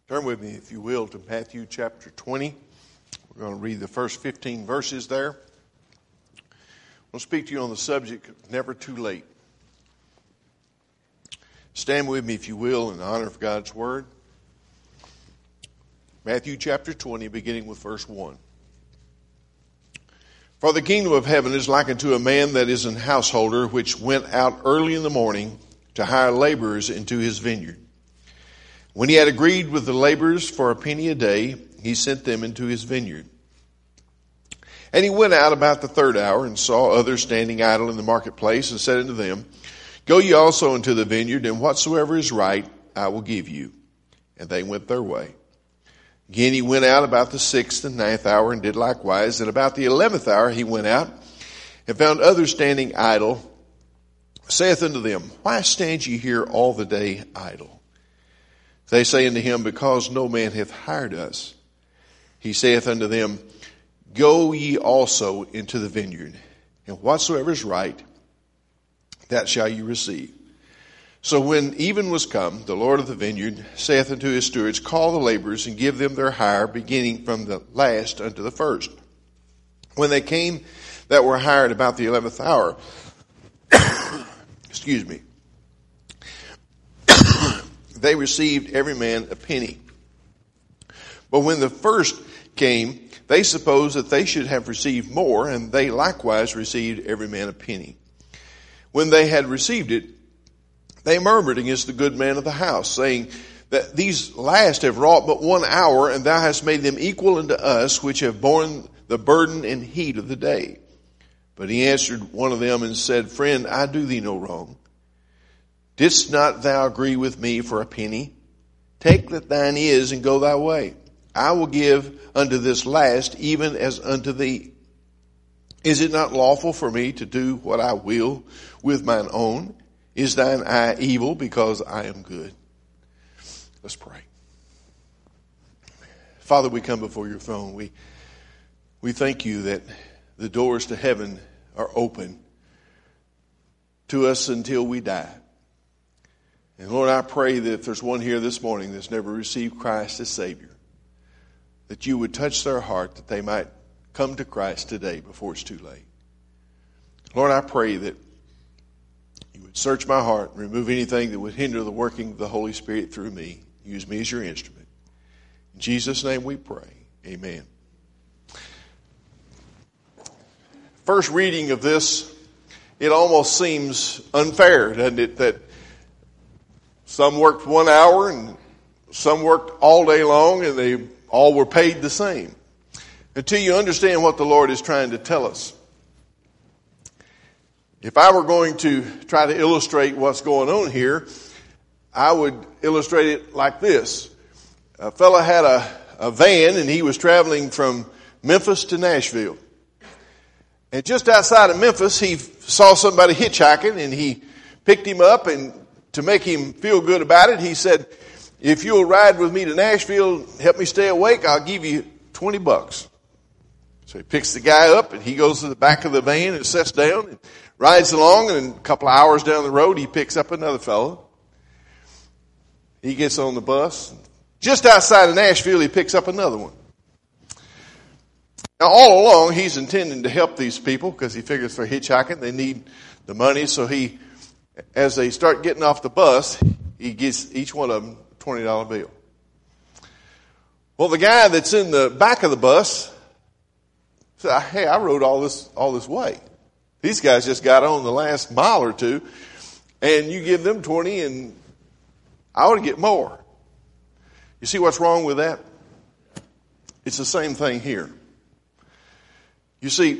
Turn with me, if you will, to Matthew chapter 20. We're going to read the first 15 verses there. I'll speak to you on the subject of never too late. Stand with me, if you will, in honor of God's word. Matthew chapter 20, beginning with verse 1. For the kingdom of heaven is like unto a man that is an householder, which went out early in the morning to hire laborers into his vineyard. When he had agreed with the laborers for a penny a day, he sent them into his vineyard. And he went out about the third hour and saw others standing idle in the marketplace, and said unto them, Go ye also into the vineyard, and whatsoever is right I will give you. And they went their way. Again he went out about the 6th and 9th hour, and did likewise. And about the 11th hour he went out, and found others standing idle, saith unto them, Why stand ye here all the day idle? They say unto him, Because no man hath hired us. He saith unto them, Go ye also into the vineyard, and whatsoever is right, that shall ye receive. So when even was come, the Lord of the vineyard saith unto his stewards, Call the laborers, and give them their hire, beginning from the last unto the first. When they came that were hired about the 11th hour, excuse me, they received every man a penny. But when the first came, they supposed that they should have received more, and they likewise received every man a penny. When they had received it, they murmured against the good man of the house, saying that these last have wrought but 1 hour, and thou hast made them equal unto us, which have borne the burden and heat of the day. But he answered one of them and said, Friend, I do thee no wrong. Didst not thou agree with me for a penny? Take that thine is, and go thy way. I will give unto this last, even as unto thee. Is it not lawful for me to do what I will with mine own? Is thine eye evil because I am good? Let's pray. Father, we come before your throne. We thank you that the doors to heaven are open to us until we die. And Lord, I pray that if there's one here this morning that's never received Christ as Savior, that you would touch their heart, that they might come to Christ today before it's too late. Lord, I pray that you would search my heart and remove anything that would hinder the working of the Holy Spirit through me. Use me as your instrument. In Jesus' name we pray. Amen. First reading of this, it almost seems unfair, doesn't it, that some worked 1 hour and some worked all day long, and they all were paid the same. Until you understand what the Lord is trying to tell us. If I were going to try to illustrate what's going on here, I would illustrate it like this. A fella had a van, and he was traveling from Memphis to Nashville. And just outside of Memphis, he saw somebody hitchhiking, and he picked him up, and to make him feel good about it, he said, If you'll ride with me to Nashville, help me stay awake, I'll give you $20. So he picks the guy up, and he goes to the back of the van and sits down and rides along, and a couple of hours down the road, he picks up another fellow. He gets on the bus. Just outside of Nashville, he picks up another one. Now, all along, he's intending to help these people because he figures for hitchhiking, they need the money. So as they start getting off the bus, he gives each one of them a $20 bill. Well, the guy that's in the back of the bus said, Hey, I rode all this way. These guys just got on the last mile or two, and you give them 20, and I ought to get more. You see what's wrong with that? It's the same thing here. You see,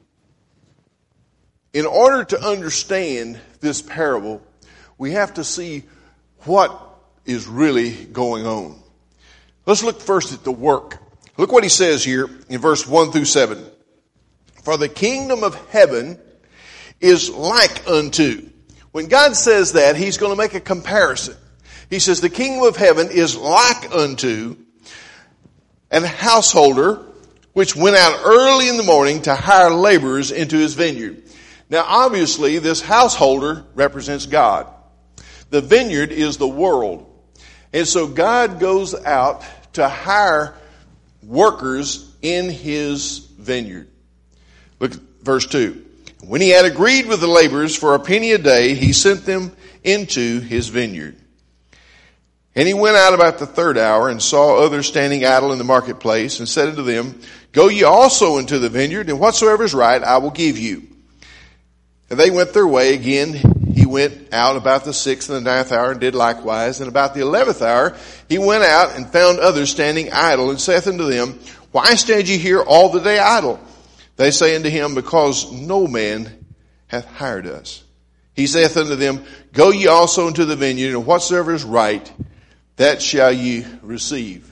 in order to understand this parable, we have to see what is really going on. Let's look first at the work. Look what he says here in verse 1 through 7. For the kingdom of heaven is like unto. When God says that, he's going to make a comparison. He says the kingdom of heaven is like unto an householder which went out early in the morning to hire laborers into his vineyard. Now, obviously, this householder represents God. The vineyard is the world. And so God goes out to hire workers in his vineyard. Look at verse 2. When he had agreed with the laborers for a penny a day, he sent them into his vineyard. And he went out about the third hour and saw others standing idle in the marketplace and said unto them, Go ye also into the vineyard, and whatsoever is right I will give you. And they went their way. Again he went out about the 6th and the 9th hour and did likewise. And about the 11th hour he went out and found others standing idle and saith unto them, Why stand ye here all the day idle? They say unto him, Because no man hath hired us. He saith unto them, Go ye also into the vineyard, and whatsoever is right, that shall ye receive.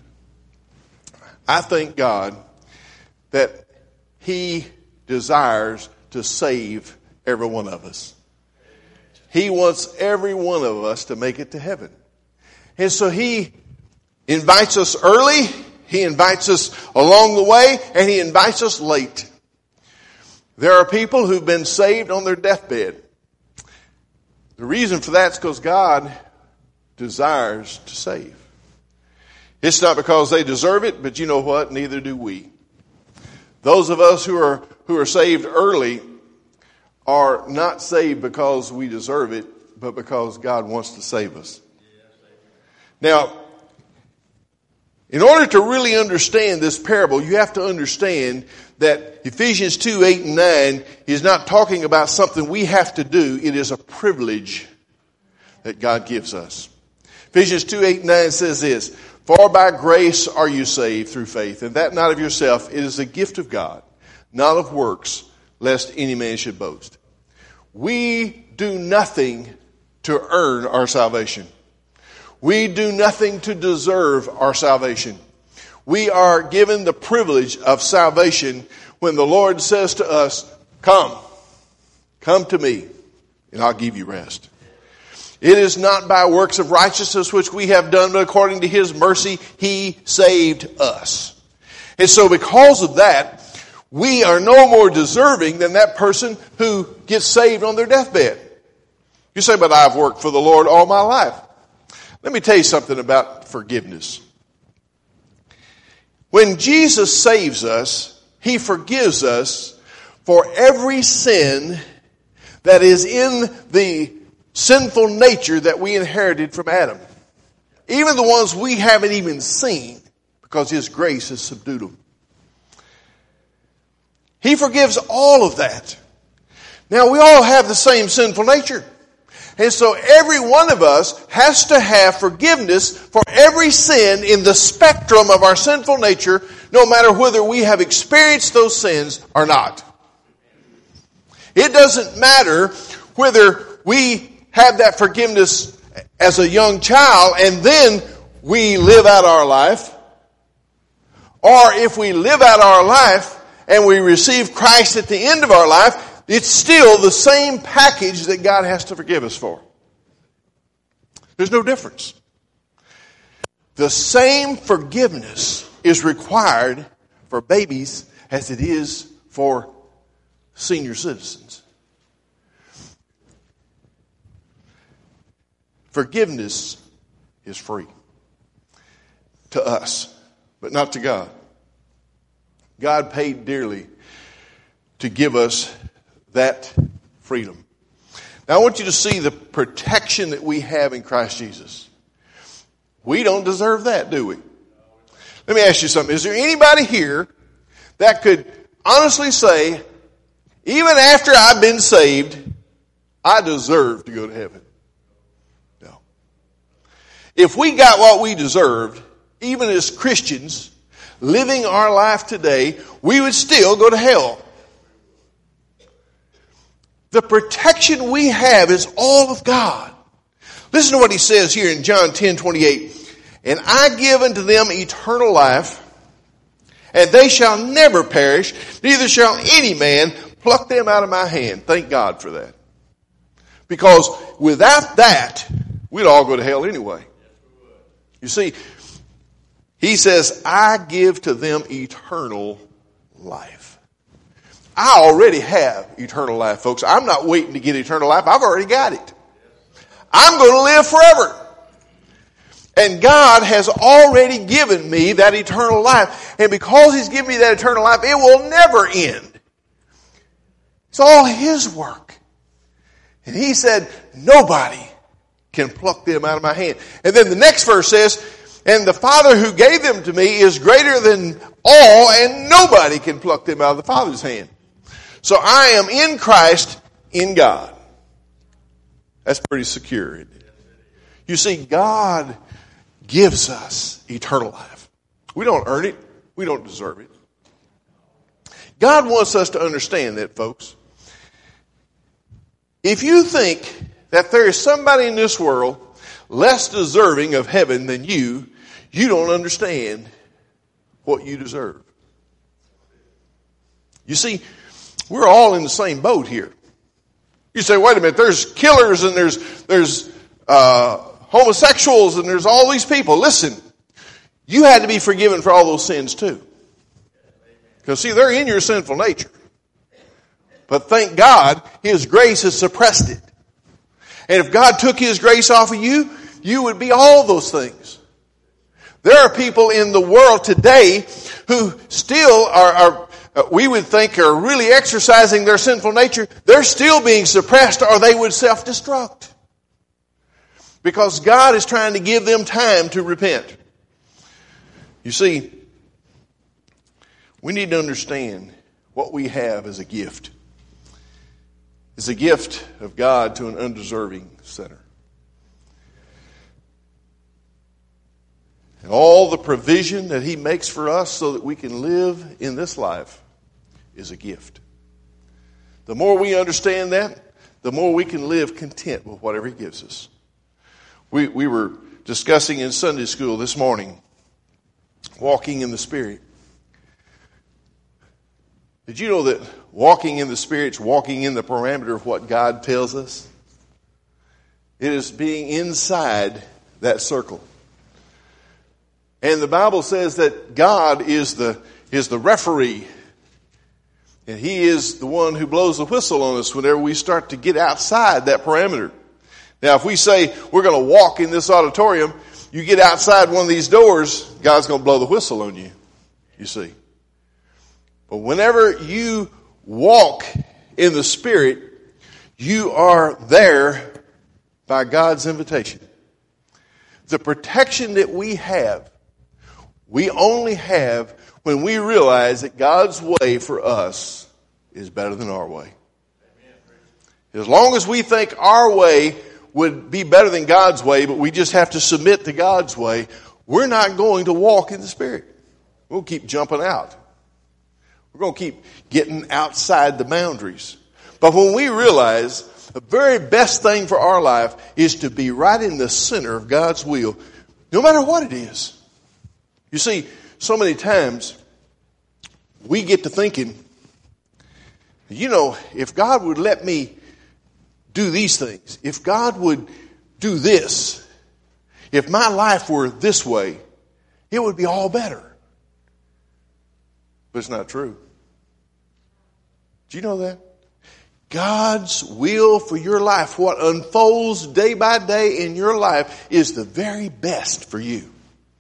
I thank God that he desires to save every one of us. He wants every one of us to make it to heaven. And so he invites us early, he invites us along the way, and he invites us late. There are people who've been saved on their deathbed. The reason for that is because God desires to save. It's not because they deserve it, but you know what? Neither do we. Those of us who are saved early are not saved because we deserve it, but because God wants to save us. Now, in order to really understand this parable, you have to understand that Ephesians 2, 8, and 9 is not talking about something we have to do. It is a privilege that God gives us. Ephesians 2, 8, and 9 says this, For by grace are you saved through faith, and that not of yourself. It is a gift of God, not of works, lest any man should boast. We do nothing to earn our salvation. We do nothing to deserve our salvation. We are given the privilege of salvation when the Lord says to us, Come to me, and I'll give you rest. It is not by works of righteousness which we have done, but according to his mercy, he saved us. And so because of that, we are no more deserving than that person who gets saved on their deathbed. You say, but I've worked for the Lord all my life. Let me tell you something about forgiveness. When Jesus saves us, he forgives us for every sin that is in the sinful nature that we inherited from Adam. Even the ones we haven't even seen, because his grace has subdued them. He forgives all of that. Now, we all have the same sinful nature. And so every one of us has to have forgiveness for every sin in the spectrum of our sinful nature, no matter whether we have experienced those sins or not. It doesn't matter whether we have that forgiveness as a young child and then we live out our life, or if we live out our life and we receive Christ at the end of our life, it's still the same package that God has to forgive us for. There's no difference. The same forgiveness is required for babies as it is for senior citizens. Forgiveness is free to us, but not to God. God paid dearly to give us that freedom. Now I want you to see the protection that we have in Christ Jesus. We don't deserve that, do we? Let me ask you something. Is there anybody here that could honestly say, even after I've been saved, I deserve to go to heaven? No. If we got what we deserved, even as Christians, living our life today, we would still go to hell. The protection we have is all of God. Listen to what he says here in John 10:28. And I give unto them eternal life, and they shall never perish, neither shall any man pluck them out of my hand. Thank God for that. Because without that, we'd all go to hell anyway. You see, he says, I give to them eternal life. I already have eternal life, folks. I'm not waiting to get eternal life. I've already got it. I'm going to live forever. And God has already given me that eternal life. And because He's given me that eternal life, it will never end. It's all His work. And He said, nobody can pluck them out of my hand. And then the next verse says, and the Father who gave them to me is greater than all, and nobody can pluck them out of the Father's hand. So I am in Christ, in God. That's pretty secure, isn't it? You see, God gives us eternal life. We don't earn it. We don't deserve it. God wants us to understand that, folks. If you think that there is somebody in this world less deserving of heaven than you don't understand what you deserve. You see, we're all in the same boat here. You say, wait a minute, there's killers and there's homosexuals and there's all these people. Listen, you had to be forgiven for all those sins too. Because see, they're in your sinful nature. But thank God, His grace has suppressed it. And if God took His grace off of you, you would be all those things. There are people in the world today who still are we would think are really exercising their sinful nature. They're still being suppressed or they would self-destruct. Because God is trying to give them time to repent. You see, we need to understand what we have as a gift. It's a gift of God to an undeserving sinner. And all the provision that He makes for us so that we can live in this life is a gift. The more we understand that, the more we can live content with whatever He gives us. We were discussing in Sunday school this morning, walking in the Spirit. Did you know that walking in the Spirit is walking in the parameter of what God tells us? It is being inside that circle. And the Bible says that God is the referee. And He is the one who blows the whistle on us whenever we start to get outside that parameter. Now, if we say we're going to walk in this auditorium, you get outside one of these doors, God's going to blow the whistle on you, you see. But whenever you walk in the Spirit, you are there by God's invitation. The protection that we only have when we realize that God's way for us is better than our way. As long as we think our way would be better than God's way, but we just have to submit to God's way, we're not going to walk in the Spirit. We'll keep jumping out. We're going to keep getting outside the boundaries. But when we realize the very best thing for our life is to be right in the center of God's will, no matter what it is. You see, so many times we get to thinking, if God would let me do these things, if God would do this, if my life were this way, it would be all better. But it's not true. Do you know that? God's will for your life, what unfolds day by day in your life, is the very best for you.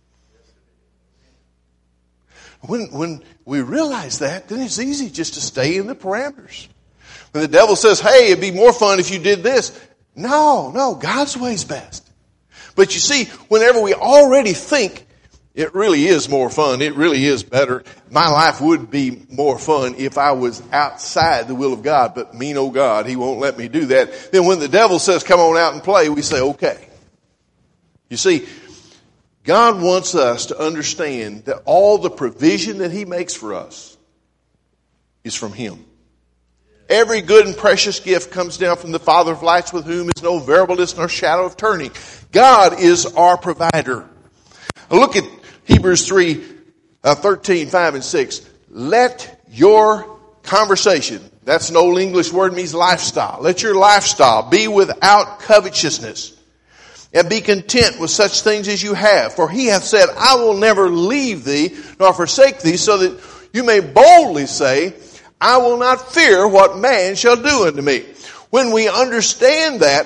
When we realize that, then it's easy just to stay in the parameters. When the devil says, hey, it'd be more fun if you did this. No, God's way's best. But you see, whenever we already think it really is more fun, it really is better, my life would be more fun if I was outside the will of God, but mean old God, He won't let me do that. Then when the devil says, come on out and play, we say, okay. You see, God wants us to understand that all the provision that He makes for us is from Him. Every good and precious gift comes down from the Father of lights, with whom is no variableness nor shadow of turning. God is our provider. Look at Hebrews 3:13, 5 and 6. Let your conversation, that's an old English word, means lifestyle. Let your lifestyle be without covetousness. And be content with such things as you have. For He hath said, I will never leave thee nor forsake thee, so that you may boldly say, I will not fear what man shall do unto me. When we understand that,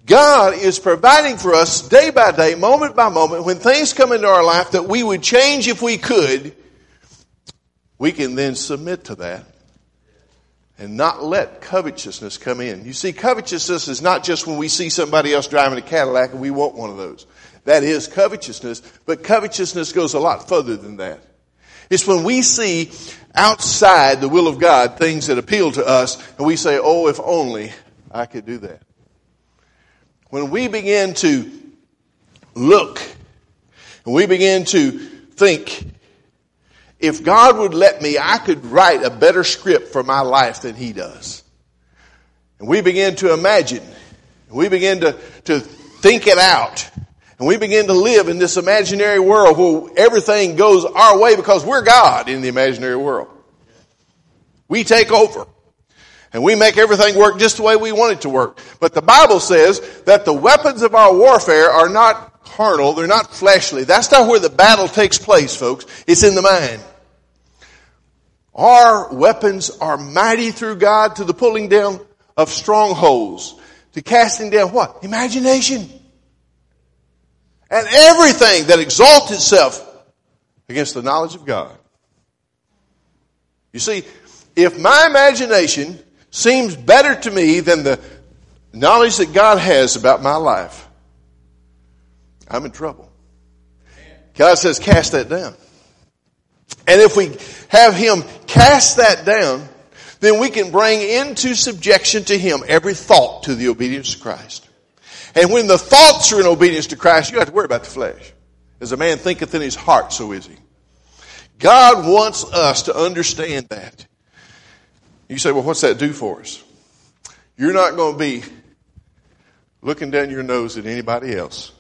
God is providing for us day by day, moment by moment, when things come into our life that we would change if we could, we can then submit to that and not let covetousness come in. You see, covetousness is not just when we see somebody else driving a Cadillac and we want one of those. That is covetousness, but covetousness goes a lot further than that. It's when we see outside the will of God things that appeal to us and we say, oh, if only I could do that. When we begin to look and we begin to think, if God would let me, I could write a better script for my life than He does. And we begin to imagine, and we begin to think it out. And we begin to live in this imaginary world where everything goes our way because we're God in the imaginary world. We take over. And we make everything work just the way we want it to work. But the Bible says that the weapons of our warfare are not carnal, they're not fleshly. That's not where the battle takes place, folks. It's in the mind. Our weapons are mighty through God to the pulling down of strongholds, to casting down what? Imagination. And everything that exalts itself against the knowledge of God. You see, if my imagination seems better to me than the knowledge that God has about my life, I'm in trouble. God says, cast that down. And if we have Him cast that down, then we can bring into subjection to Him every thought to the obedience of Christ. And when the thoughts are in obedience to Christ, you don't have to worry about the flesh. As a man thinketh in his heart, so is he. God wants us to understand that. You say, well, what's that do for us? You're not going to be looking down your nose at anybody else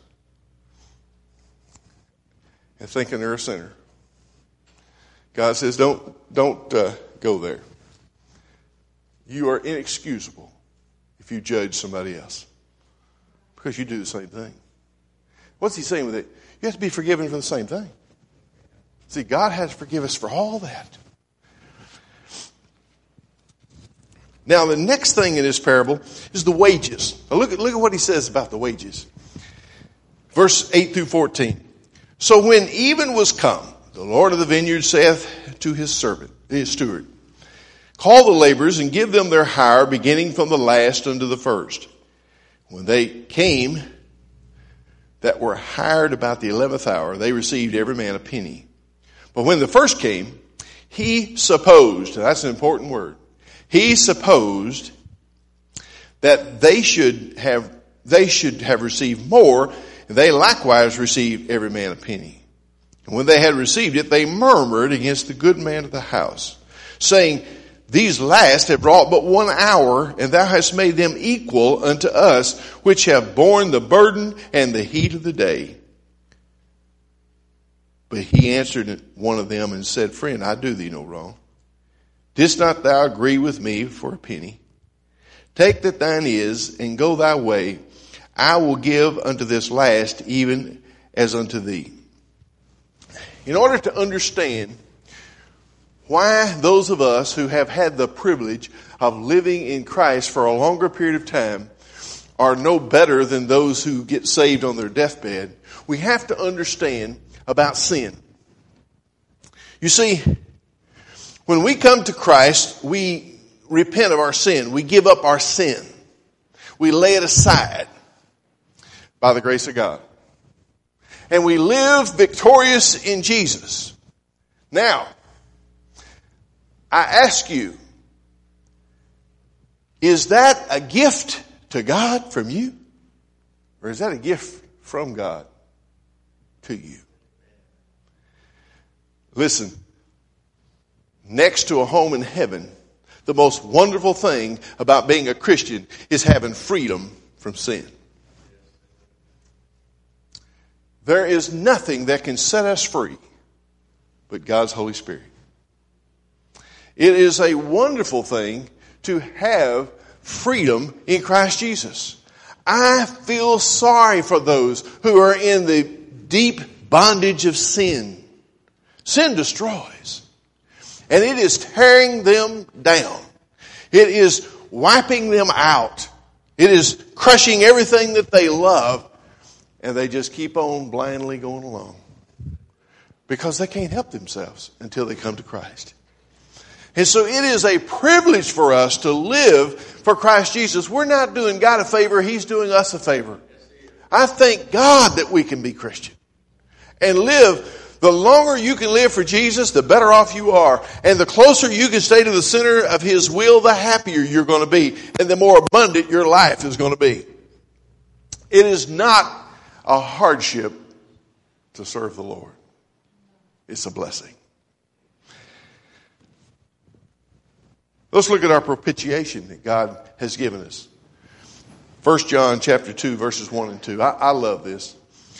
and thinking they're a sinner. God says, don't go there. You are inexcusable if you judge somebody else. Because you do the same thing. What's He saying with it? You have to be forgiven for the same thing. See, God has to forgive us for all that. Now, the next thing in this parable is the wages. Now, look at what He says about the wages. Verse 8 through 14. So when even was come, the Lord of the vineyard saith to his servant, his steward, call the laborers and give them their hire, beginning from the last unto the first. When they came that were hired about the 11th hour, they received every man a penny. But when the first came, he supposed, that's an important word, he supposed that they should have received more, and they likewise received every man a penny. And when they had received it, they murmured against the good man of the house, saying, these last have wrought but 1 hour, and thou hast made them equal unto us, which have borne the burden and the heat of the day. But he answered one of them and said, friend, I do thee no wrong. Didst not thou agree with me for a penny? Take that thine is, and go thy way. I will give unto this last even as unto thee. In order to understand why those of us who have had the privilege of living in Christ for a longer period of time are no better than those who get saved on their deathbed, we have to understand about sin. You see, when we come to Christ, we repent of our sin. We give up our sin. We lay it aside by the grace of God. And we live victorious in Jesus. Now, I ask you, is that a gift to God from you? Or is that a gift from God to you? Listen, next to a home in heaven, the most wonderful thing about being a Christian is having freedom from sin. There is nothing that can set us free but God's Holy Spirit. It is a wonderful thing to have freedom in Christ Jesus. I feel sorry for those who are in the deep bondage of sin. Sin destroys. And it is tearing them down. It is wiping them out It is crushing everything that they love, and they just keep on blindly going along because they can't help themselves until they come to Christ. And so it is a privilege for us to live for Christ Jesus. We're not doing God a favor. He's doing us a favor. I thank God that we can be Christian and live. The longer you can live for Jesus, the better off you are. And the closer you can stay to the center of His will, the happier you're going to be. And the more abundant your life is going to be. It is not a hardship to serve the Lord. It's a blessing. Let's look at our propitiation that God has given us. 1 John chapter 2, verses 1 and 2. I love this.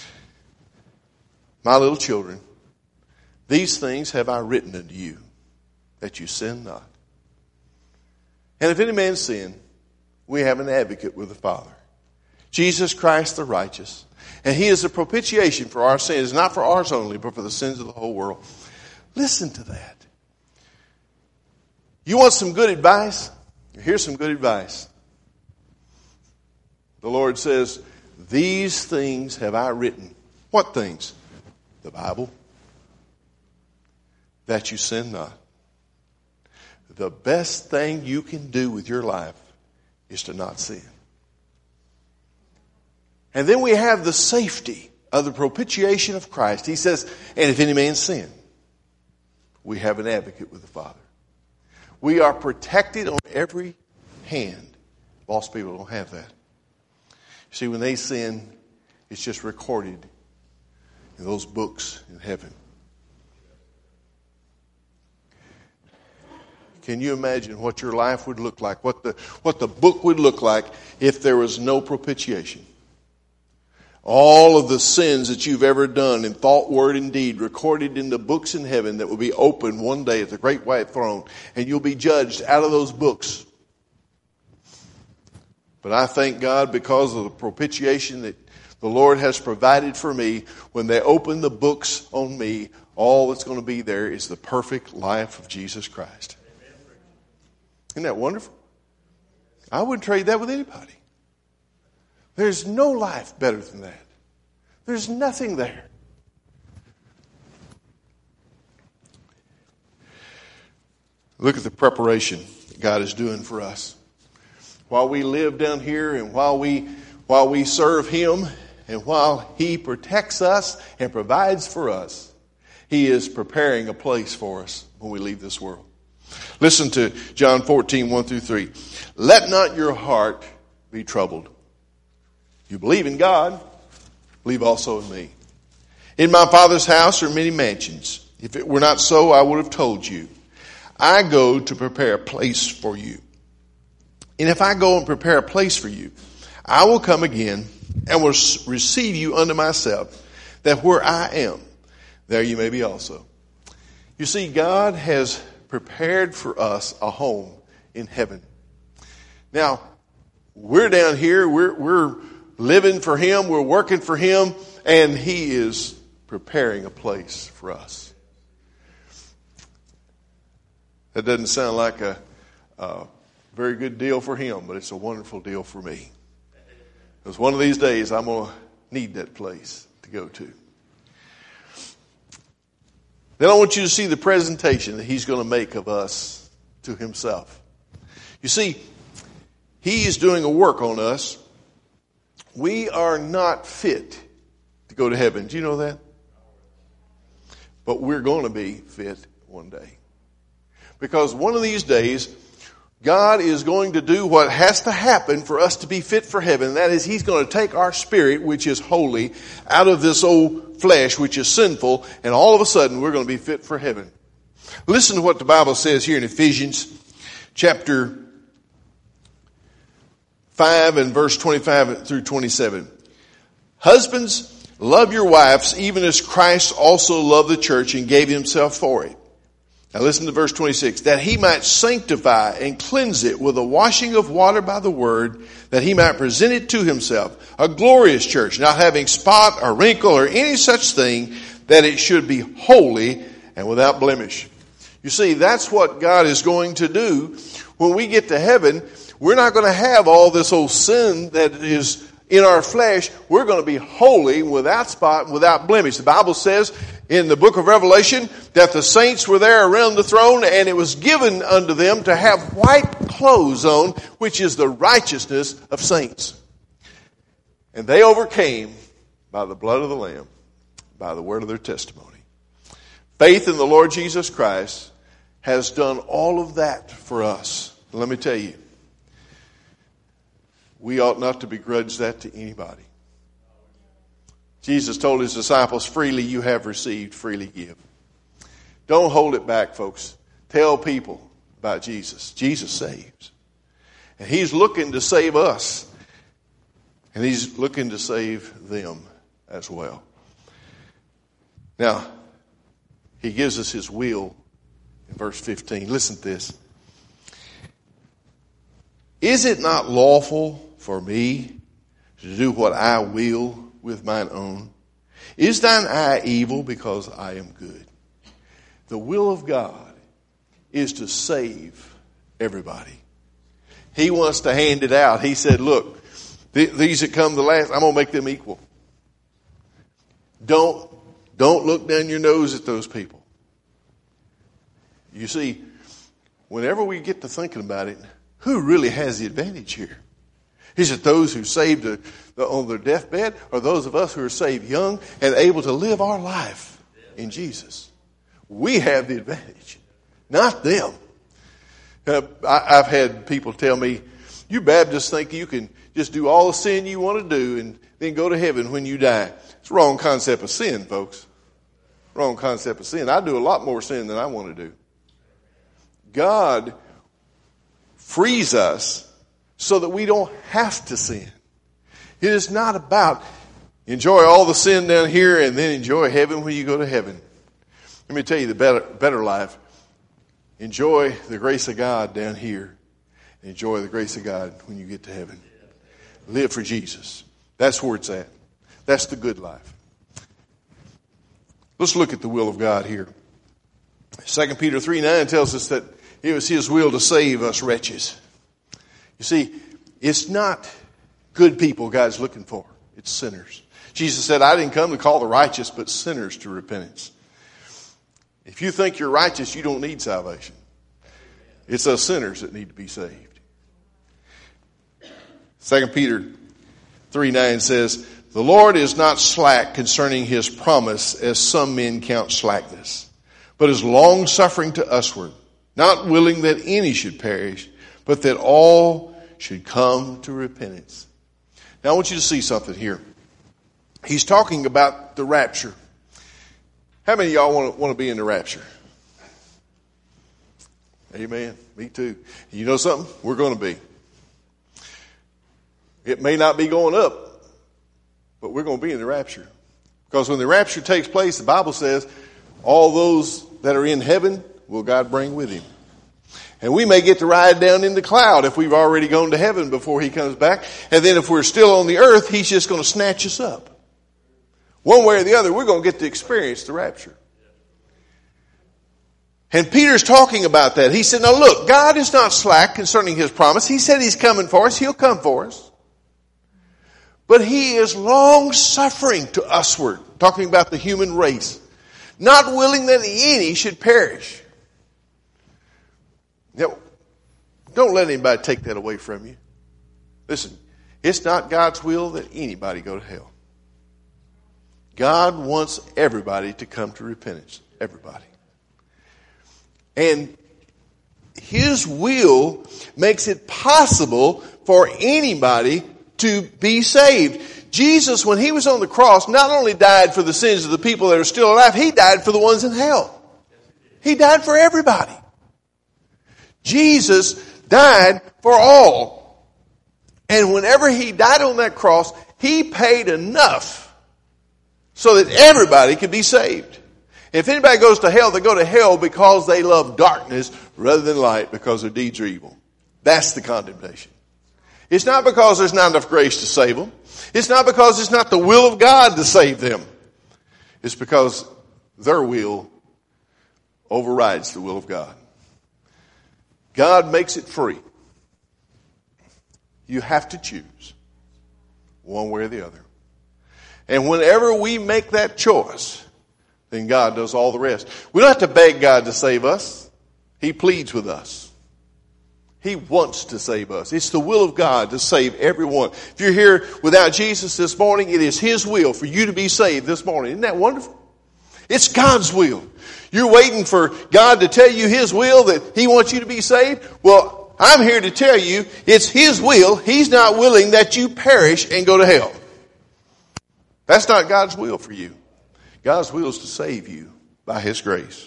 My little children, these things have I written unto you, that you sin not. And if any man sin, we have an advocate with the Father, Jesus Christ the righteous. And He is a propitiation for our sins, not for ours only, but for the sins of the whole world. Listen to that. You want some good advice? Here's some good advice. The Lord says, these things have I written. What things? The Bible. That you sin not. The best thing you can do with your life is to not sin. And then we have the safety of the propitiation of Christ. He says, and if any man sin, we have an advocate with the Father. We are protected on every hand. Lost people don't have that. You see, when they sin, it's just recorded in those books in heaven. Can you imagine what your life would look like, what the book would look like if there was no propitiation? All of the sins that you've ever done in thought, word, and deed recorded in the books in heaven that will be opened one day at the great white throne, and you'll be judged out of those books. But I thank God because of the propitiation that the Lord has provided for me. When they open the books on me, all that's going to be there is the perfect life of Jesus Christ. Isn't that wonderful? I wouldn't trade that with anybody. There's no life better than that. There's nothing there. Look at the preparation that God is doing for us. While we live down here and while we serve Him and while He protects us and provides for us, He is preparing a place for us when we leave this world. Listen to John 14, 1 through 3. Let not your heart be troubled. You believe in God, believe also in me. In my Father's house are many mansions. If it were not so, I would have told you. I go to prepare a place for you. And if I go and prepare a place for you, I will come again and will receive you unto myself, that where I am, there you may be also. You see, God has prepared for us a home in heaven. Now, we're down here, we're living for Him, we're working for Him, and He is preparing a place for us. That doesn't sound like a very good deal for Him, but it's a wonderful deal for me. Because one of these days I'm going to need that place to go to. Then I want you to see the presentation that He's going to make of us to Himself. You see, He is doing a work on us. We are not fit to go to heaven. Do you know that? But we're going to be fit one day. Because one of these days, God is going to do what has to happen for us to be fit for heaven. That is, He's going to take our spirit, which is holy, out of this old flesh, which is sinful, and all of a sudden we're going to be fit for heaven. Listen to what the Bible says here in Ephesians chapter 5 and verse 25 through 27. Husbands, love your wives, even as Christ also loved the church and gave Himself for it. Now listen to verse 26. That He might sanctify and cleanse it with a washing of water by the word, that He might present it to Himself, a glorious church, not having spot or wrinkle or any such thing, that it should be holy and without blemish. You see, that's what God is going to do when we get to heaven. We're not going to have all this old sin that is in our flesh. We're going to be holy, without spot, without blemish. The Bible says in the book of Revelation that the saints were there around the throne, and it was given unto them to have white clothes on, which is the righteousness of saints. And they overcame by the blood of the Lamb, by the word of their testimony. Faith in the Lord Jesus Christ has done all of that for us. Let me tell you, we ought not to begrudge that to anybody. Jesus told his disciples, freely you have received, freely give. Don't hold it back, folks. Tell people about Jesus. Jesus saves. And he's looking to save us. And he's looking to save them as well. Now, he gives us his will in verse 15. Listen to this. Is it not lawful for me to do what I will with mine own? Is thine eye evil because I am good? The will of God is to save everybody. He wants to hand it out. He said, look, these that come the last, I'm going to make them equal. Don't look down your nose at those people. You see, whenever we get to thinking about it, who really has the advantage here? Is it those who saved on their deathbed, or those of us who are saved young and able to live our life in Jesus? We have the advantage, not them. I've had people tell me, you Baptists think you can just do all the sin you want to do and then go to heaven when you die. It's the wrong concept of sin, folks. Wrong concept of sin. I do a lot more sin than I want to do. God frees us so that we don't have to sin. It is not about enjoy all the sin down here and then enjoy heaven when you go to heaven. Let me tell you the better life. Enjoy the grace of God down here. Enjoy the grace of God when you get to heaven. Live for Jesus. That's where it's at. That's the good life. Let's look at the will of God here. 2 Peter 3:9 tells us that it was his will to save us wretches. You see, it's not good people God's looking for. It's sinners. Jesus said, I didn't come to call the righteous, but sinners to repentance. If you think you're righteous, you don't need salvation. It's us sinners that need to be saved. 2 Peter 3:9 says, the Lord is not slack concerning his promise, as some men count slackness, but is long-suffering to usward, not willing that any should perish, but that all should come to repentance. Now I want you to see something here. He's talking about the rapture. How many of y'all want to be in the rapture? Amen. Me too. You know something? We're going to be. It may not be going up, but we're going to be in the rapture. Because when the rapture takes place, the Bible says, all those that are in heaven will God bring with him. And we may get to ride down in the cloud if we've already gone to heaven before he comes back. And then if we're still on the earth, he's just going to snatch us up. One way or the other, we're going to get to experience the rapture. And Peter's talking about that. He said, now look, God is not slack concerning his promise. He said he's coming for us. He'll come for us. But he is long-suffering to usward, talking about the human race, not willing that any should perish. Now, don't let anybody take that away from you. Listen, it's not God's will that anybody go to hell. God wants everybody to come to repentance. Everybody. And his will makes it possible for anybody to be saved. Jesus, when he was on the cross, not only died for the sins of the people that are still alive, he died for the ones in hell. He died for everybody. Jesus died for all. And whenever he died on that cross, he paid enough so that everybody could be saved. If anybody goes to hell, they go to hell because they love darkness rather than light, because their deeds are evil. That's the condemnation. It's not because there's not enough grace to save them. It's not because it's not the will of God to save them. It's because their will overrides the will of God. God makes it free. You have to choose one way or the other. And whenever we make that choice, then God does all the rest. We don't have to beg God to save us. He pleads with us. He wants to save us. It's the will of God to save everyone. If you're here without Jesus this morning, it is His will for you to be saved this morning. Isn't that wonderful? It's God's will. You're waiting for God to tell you His will, that He wants you to be saved. Well, I'm here to tell you it's His will. He's not willing that you perish and go to hell. That's not God's will for you. God's will is to save you by His grace.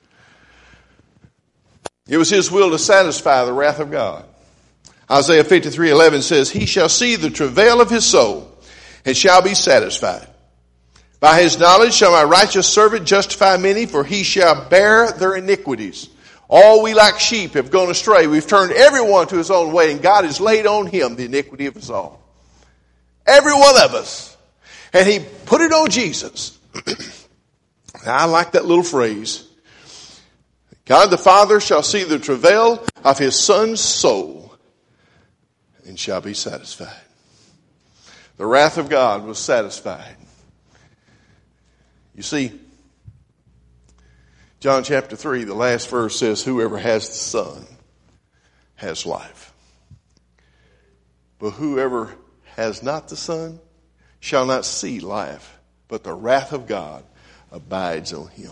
It was His will to satisfy the wrath of God. Isaiah 53:11 says, He shall see the travail of His soul and shall be satisfied. By His knowledge shall my righteous servant justify many, for he shall bear their iniquities. All we like sheep have gone astray. We've turned everyone to his own way, and God has laid on Him the iniquity of us all. Every one of us. And He put it on Jesus. Now, I like that little phrase. God the Father shall see the travail of His Son's soul and shall be satisfied. The wrath of God was satisfied. You see, John chapter 3, the last verse says, Whoever has the Son has life. But whoever has not the Son shall not see life, but the wrath of God abides on him.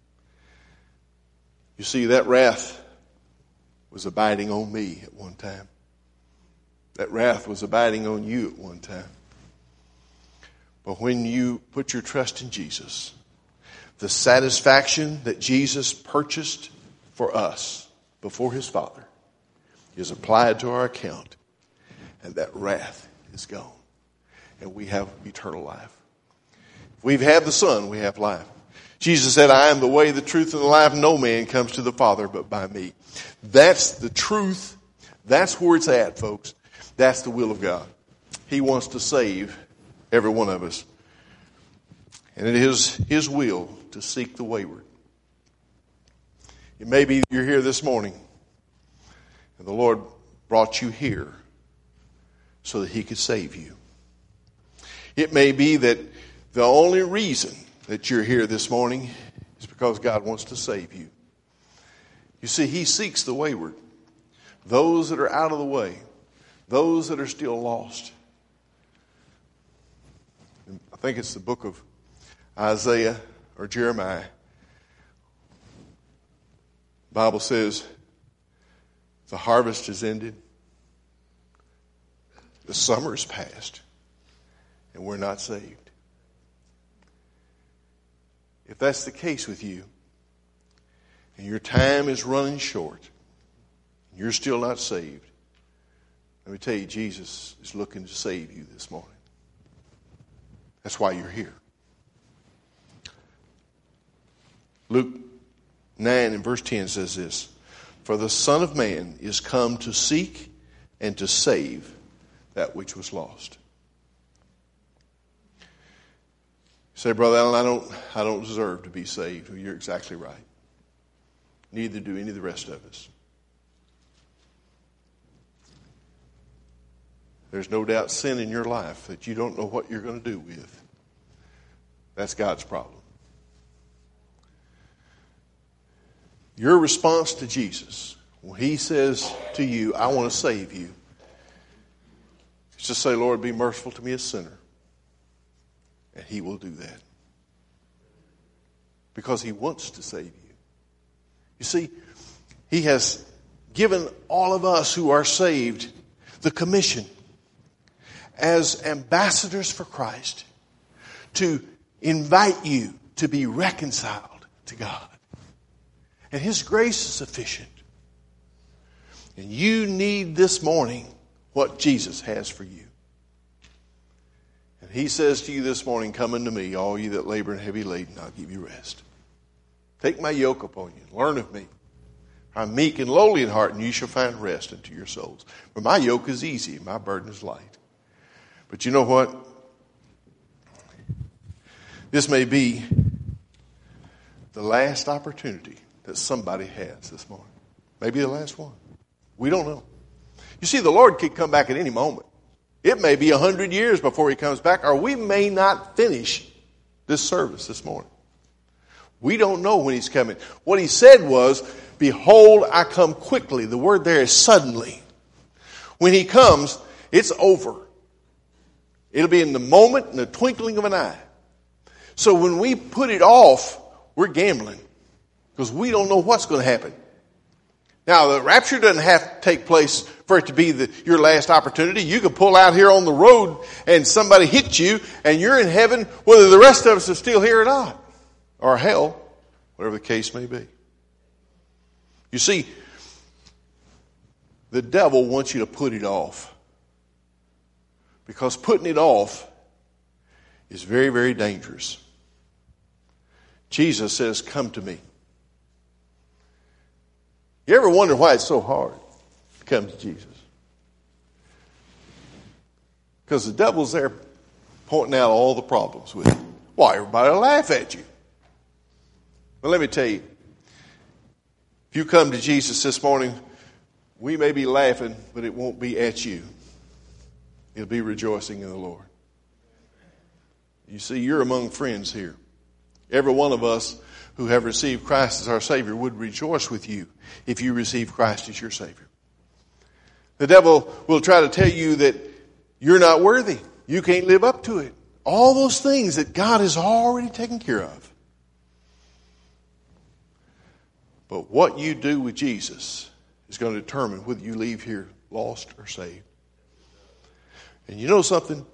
You see, that wrath was abiding on me at one time. That wrath was abiding on you at one time. But when you put your trust in Jesus, the satisfaction that Jesus purchased for us before His Father is applied to our account, and that wrath is gone. And we have eternal life. If we have the Son, we have life. Jesus said, I am the way, the truth, and the life. No man comes to the Father but by me. That's the truth. That's where it's at, folks. That's the will of God. He wants to save every one of us. And it is His will to seek the wayward. It may be you're here this morning, and the Lord brought you here so that He could save you. It may be that the only reason that you're here this morning is because God wants to save you. You see, He seeks the wayward, those that are out of the way, those that are still lost. I think it's the book of Isaiah or Jeremiah. The Bible says the harvest is ended, the summer is past, and we're not saved. If that's the case with you, and your time is running short, and you're still not saved, let me tell you, Jesus is looking to save you this morning. That's why you're here. Luke 9 and verse 10 says this, For the Son of Man is come to seek and to save that which was lost. You say, Brother Allen, I don't deserve to be saved. Well, you're exactly right. Neither do any of the rest of us. There's no doubt sin in your life that you don't know what you're going to do with. That's God's problem. Your response to Jesus, when He says to you, I want to save you, is to say, Lord, be merciful to me, a sinner. And He will do that. Because He wants to save you. You see, He has given all of us who are saved the commission as ambassadors for Christ to invite you to be reconciled to God. And His grace is sufficient. And you need this morning what Jesus has for you. And He says to you this morning, come unto me, all you that labor and heavy laden, I'll give you rest. Take my yoke upon you, learn of me. I'm meek and lowly in heart, and you shall find rest unto your souls. For my yoke is easy, my burden is light. But you know what? This may be the last opportunity that somebody has this morning. Maybe the last one. We don't know. You see, the Lord could come back at any moment. It may be 100 years before he comes back, or we may not finish this service this morning. We don't know when he's coming. What he said was, behold, I come quickly. The word there is suddenly. When he comes, it's over. It'll be in the moment, in the twinkling of an eye. So when we put it off, we're gambling, because we don't know what's going to happen. Now, the rapture doesn't have to take place for it to be your last opportunity. You can pull out here on the road and somebody hits you and you're in heaven, whether the rest of us are still here or not. Or hell, whatever the case may be. You see, the devil wants you to put it off. Because putting it off is very, very dangerous. Jesus says, come to me. You ever wonder why it's so hard to come to Jesus? Because the devil's there pointing out all the problems with it. Why, everybody will laugh at you. Well, let me tell you, if you come to Jesus this morning, we may be laughing, but it won't be at you. It'll be rejoicing in the Lord. You see, you're among friends here. Every one of us who have received Christ as our Savior would rejoice with you if you receive Christ as your Savior. The devil will try to tell you that you're not worthy. You can't live up to it. All those things that God has already taken care of. But what you do with Jesus is going to determine whether you leave here lost or saved. And you know something?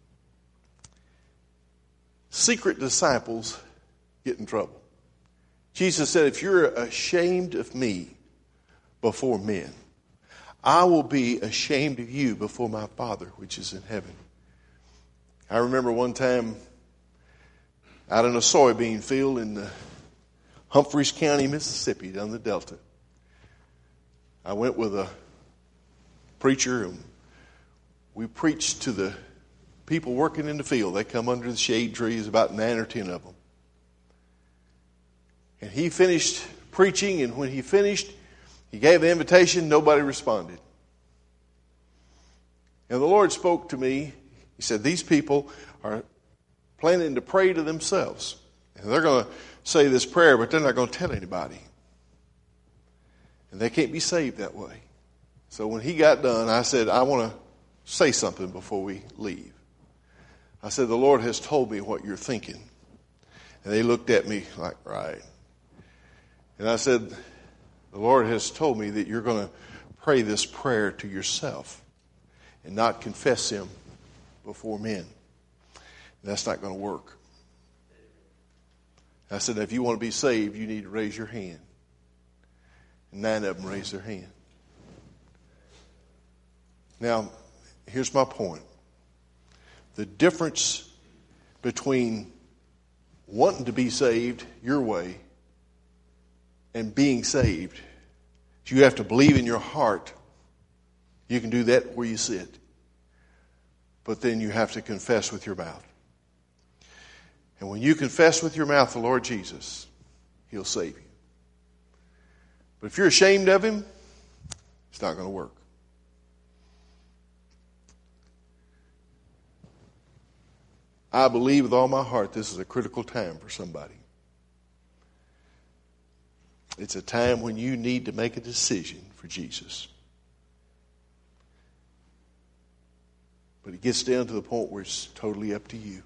Secret disciples get in trouble. Jesus said, if you're ashamed of me before men, I will be ashamed of you before my Father which is in heaven. I remember one time out in a soybean field in Humphreys County, Mississippi, down the Delta. I went with a preacher and we preached to the people working in the field. They come under the shade trees, about 9 or 10 of them. And he finished preaching, and when he finished, he gave the invitation. Nobody responded. And the Lord spoke to me. He said, these people are planning to pray to themselves. And they're going to say this prayer, but they're not going to tell anybody. And they can't be saved that way. So when he got done, I said, I want to say something before we leave. I said, the Lord has told me what you're thinking. And they looked at me like, right. And I said, the Lord has told me that you're going to pray this prayer to yourself and not confess him before men. And that's not going to work. I said, if you want to be saved, you need to raise your hand. And 9 of them raised their hand. Now, here's my point. The difference between wanting to be saved your way and being saved is you have to believe in your heart. You can do that where you sit. But then you have to confess with your mouth. And when you confess with your mouth the Lord Jesus, he'll save you. But if you're ashamed of him, it's not going to work. I believe with all my heart this is a critical time for somebody. It's a time when you need to make a decision for Jesus. But it gets down to the point where it's totally up to you.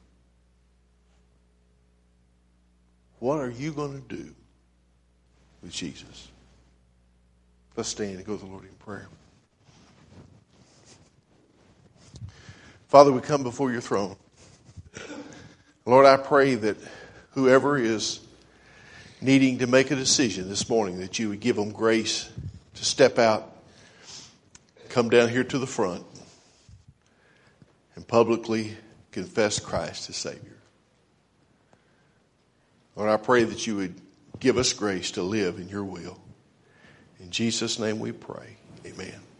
What are you going to do with Jesus? Let's stand and go to the Lord in prayer. Father, we come before your throne. Lord, I pray that whoever is needing to make a decision this morning, that you would give them grace to step out, come down here to the front, and publicly confess Christ as Savior. Lord, I pray that you would give us grace to live in your will. In Jesus' name we pray. Amen.